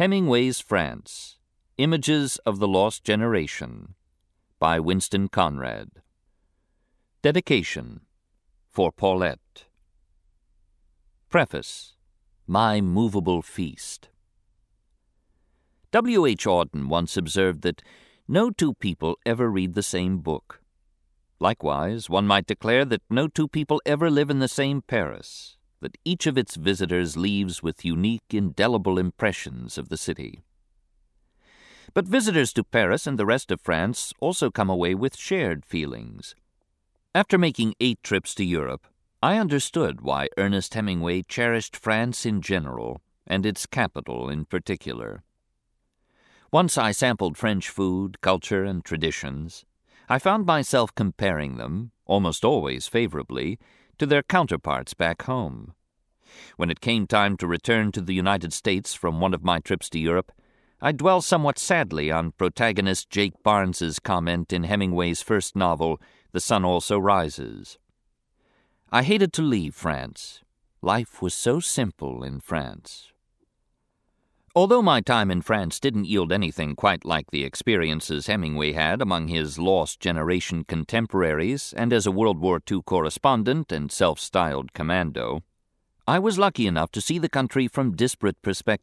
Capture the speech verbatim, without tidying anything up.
Hemingway's France, Images of the Lost Generation, by Winston Conrad. Dedication, for Paulette. Preface, My Movable Feast. W H Auden once observed that no two people ever read the same book. Likewise, one might declare that no two people ever live in the same Paris, that each of its visitors leaves with unique, indelible impressions of the city. But visitors to Paris and the rest of France also come away with shared feelings. After making eight trips to Europe, I understood why Ernest Hemingway cherished France in general, and its capital in particular. Once I sampled French food, culture, and traditions, I found myself comparing them, almost always favorably, to their counterparts back home. When it came time to return to the United States from one of my trips to Europe, I dwell somewhat sadly on protagonist Jake Barnes's comment in Hemingway's first novel, The Sun Also Rises. I hated to leave France. Life was so simple in France. Although my time in France didn't yield anything quite like the experiences Hemingway had among his lost generation contemporaries and as a World War Two correspondent and self-styled commando, I was lucky enough to see the country from disparate perspectives.